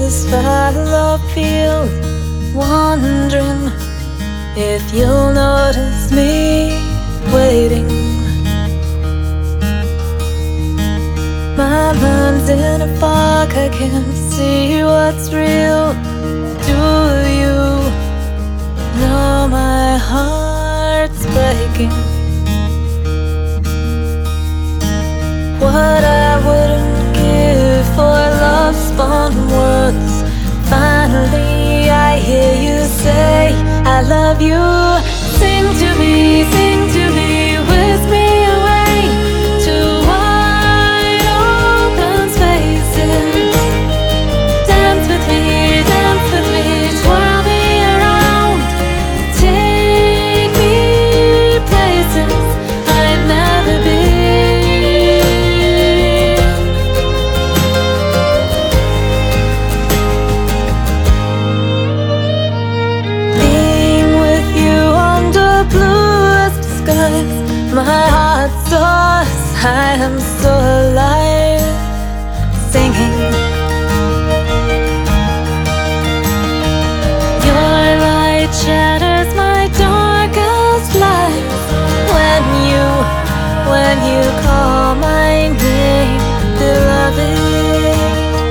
this fallow field, wondering if you'll notice me waiting. My mind's in a fog, I can't see what's real. Do you know my heart's breaking? What I wouldn't give for love-spun words. Finally I hear you say I love you. Sing to me, whisk me away to wide open spaces. Dance with me, twirl me around. Take me places I've never been. Being with you under bluest skies, my heart soars, I am so alive. Singing, your light shatters my darkest lies. When you call my name, beloved,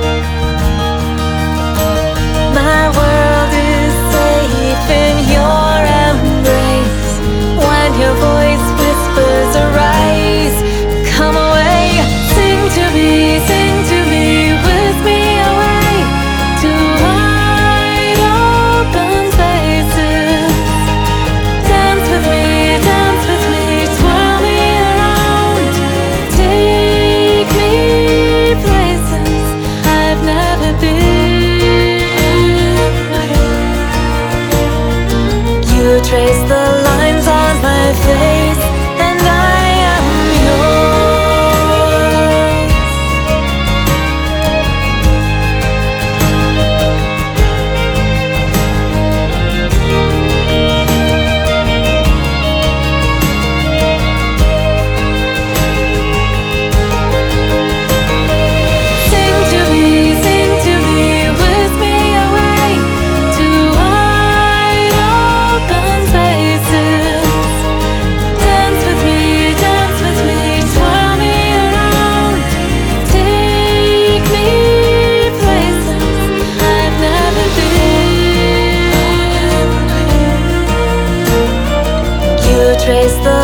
my world is safe in your embrace. When your voice whispers arise, come away. Sing to me, whisk me away to wide open spaces. Dance with me, twirl me around. Take me places I've never been. You trace the lines on my face, and I am yours. Sing to me, whisk me away to wide open spaces. Dance with me, twirl me around. Take me places I've never been. You trace the